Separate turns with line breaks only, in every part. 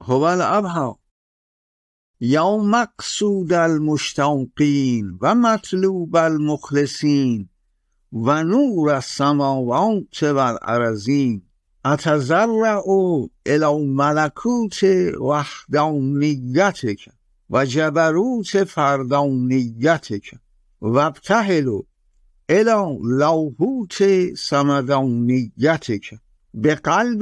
هو الابهى یا مقصود المشتاقین و مطلوب المخلصین و نور السماوات والارضین اتضرع الی ملکوت وحدانیتک و جبروت فردانیتک و ابتهل الی لاهوت صمدانیتک بقلب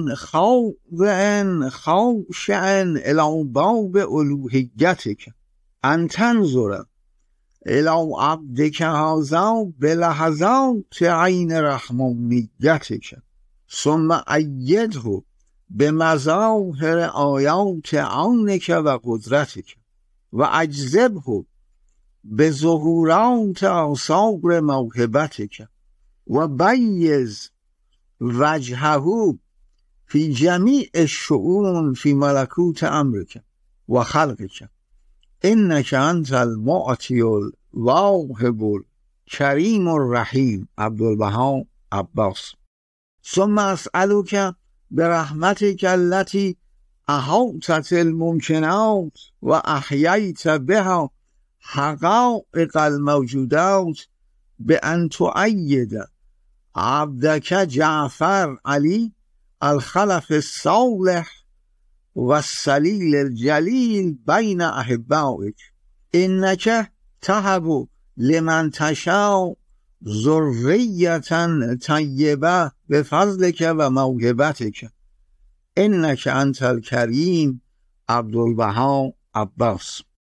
خاضع خاشع الی باب الوهیتک ان تنظر الی عبدک هذا بلحظات عین رحمانیتک ثم ایده بمظاهر آیات عونک و قدرتک و اجذبه بظهورات آثار موهبتک و بیز وجهه فی جمیع الشؤون فی ملکوت امرک و خلقک انک انت المعطی الواهب الکریم الرحیم. عبدالبها عباس. ثم اسألک برحمتک التي احاطت الممکنات و احییت بها حقائق الموجودات بان تؤید عبدک جعفر علی الخلف الصالح و السلیل الجلیل بین احبائک انک تهب لمن تشاء ذریة طیبه بفضلک و موهبتک انک انت الکریم. عبدالبها عباس.